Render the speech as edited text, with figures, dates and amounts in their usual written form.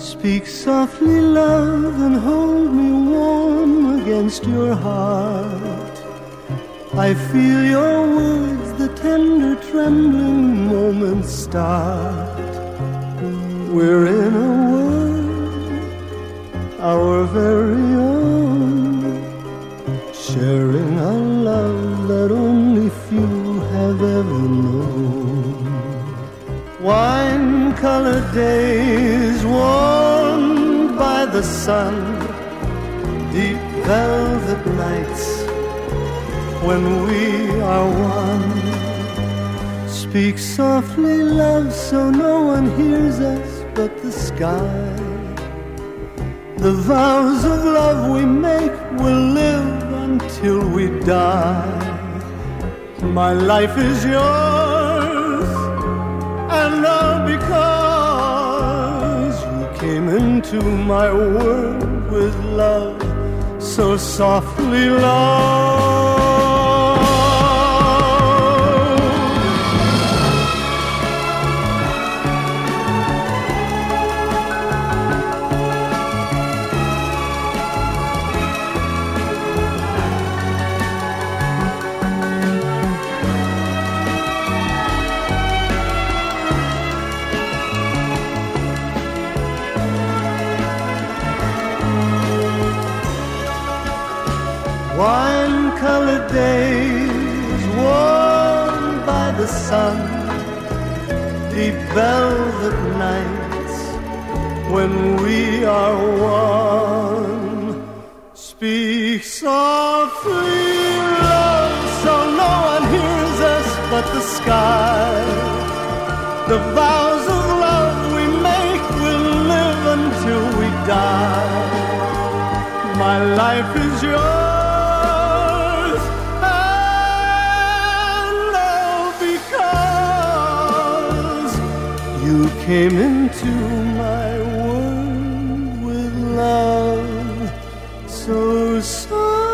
Speak softly, love, and hold me warm against your heart. I feel your words, the tender trembling moments start. We're in a world, our very own, sharing a love that only few have ever known. Wine-colored days warmed by the sun, deep velvet nights when we are one. Speak softly, love, so no one hears us but the sky. The vows of love we make will live until we die. My life is yours, and all because you came into my world with love, so softly, love. Wine-colored days warmed by the sun, deep velvet nights when we are one. Speak softly, love, so no one hears us but the sky. The vows of love we make will live until we die. My life is yours, you came into my world with love so soft.